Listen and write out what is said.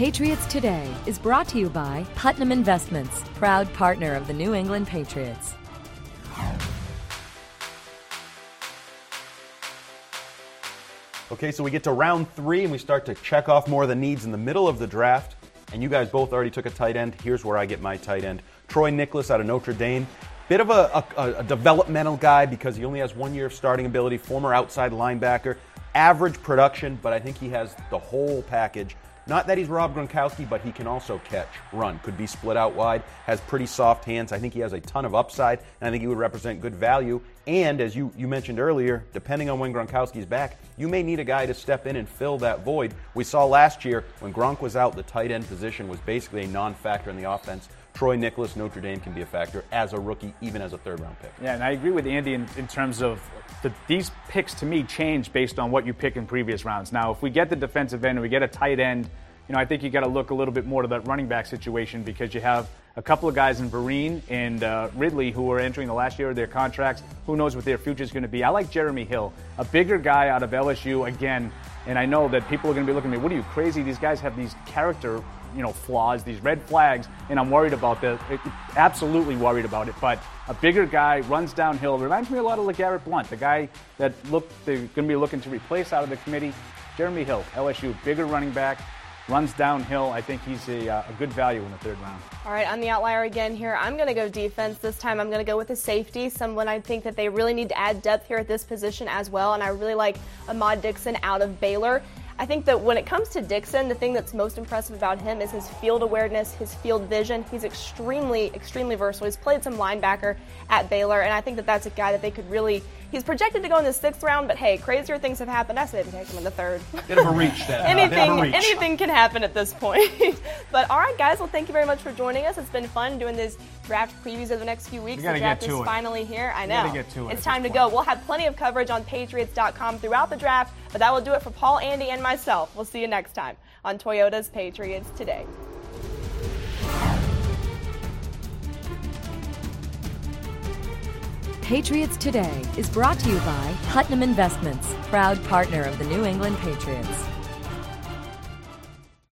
Patriots Today is brought to you by Putnam Investments, proud partner of the New England Patriots. Okay, so we get to round 3 and we start to check off more of the needs in the middle of the draft. And you guys both already took a tight end. Here's where I get my tight end. Troy Nicholas out of Notre Dame. Bit of a developmental guy because he only has 1 year of starting ability, former outside linebacker. Average production, but I think he has the whole package. Not that he's Rob Gronkowski, but he can also catch, run, could be split out wide, has pretty soft hands. I think he has a ton of upside, and I think he would represent good value. And as you mentioned earlier, depending on when Gronkowski's back, you may need a guy to step in and fill that void. We saw last year when Gronk was out, the tight end position was basically a non-factor in the offense. Troy Nicholas, Notre Dame can be a factor as a rookie, even as a third-round pick. Yeah, and I agree with Andy in terms of these picks, to me, change based on what you pick in previous rounds. Now, if we get the defensive end and we get a tight end, I think you got to look a little bit more to that running back situation because you have a couple of guys in Vereen and Ridley who are entering the last year of their contracts. Who knows what their future is going to be? I like Jeremy Hill, a bigger guy out of LSU again, and I know that people are going to be looking at me, what are you, crazy? These guys have these character flaws, these red flags, and I'm worried about that. Absolutely worried about it. But a bigger guy runs downhill. Reminds me a lot of LeGarrette Blount, the guy that they're going to be looking to replace out of the committee. Jeremy Hill, LSU, bigger running back, runs downhill. I think he's a good value in the third round. All right, I'm the outlier again here. I'm going to go defense. This time I'm going to go with a safety, someone I think that they really need to add depth here at this position as well, and I really like Ahmad Dixon out of Baylor. I think that when it comes to Dixon, the thing that's most impressive about him is his field awareness, his field vision. He's extremely, extremely versatile. He's played some linebacker at Baylor, and I think that that's a guy that they could really – he's projected to go in the 6th round, but hey, crazier things have happened. I say they take him in the 3rd. Bit of a reach there. Anything can happen at this point. But all right, guys, well, thank you very much for joining us. It's been fun doing these draft previews over the next few weeks. The draft is finally here. I know. It's time to go. We'll have plenty of coverage on Patriots.com throughout the draft, but that will do it for Paul, Andy, and myself. We'll see you next time on Toyota's Patriots Today. Patriots Today is brought to you by Putnam Investments, proud partner of the New England Patriots.